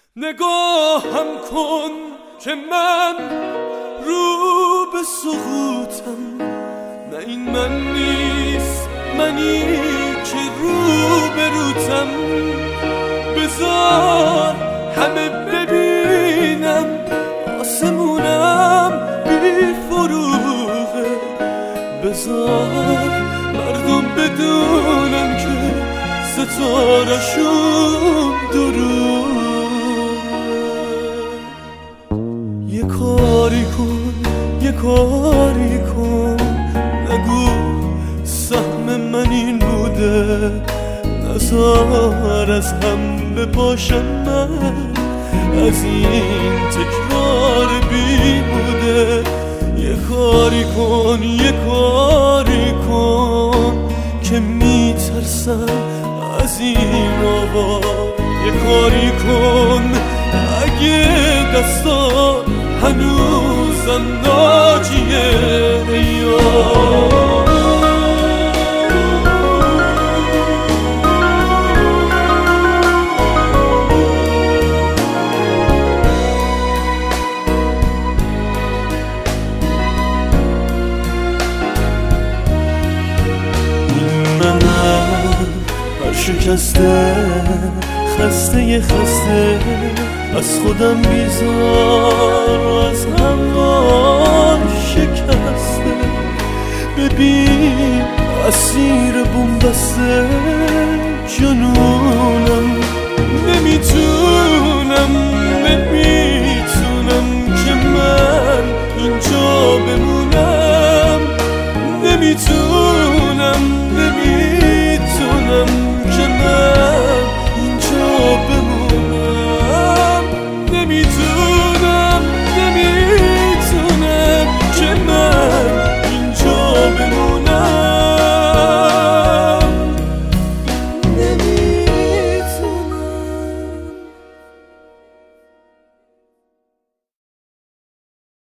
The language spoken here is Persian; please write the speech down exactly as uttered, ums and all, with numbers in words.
نگاهم کن که من رو به سقوطم، نه این من نیست، منی که رو به روتم. بذار همه ببینم آسمونم بی فروغه، بذار مردم بدونم که ستاره‌شون دروغه. یه کاری کن، یه کاری کن، نگو سهم من این بوده، نزار از هم بپاشم من از این تکرار بیهوده. یه کاری کن، یه کاری کن که میترسم از این آوا. یه کاری کن اگه دستا هنوزم ناجیه یا شکسته، خسته یه خسته، از خودم بیزار و از هوا شکسته. ببین اسیر بوم بسته جنونم،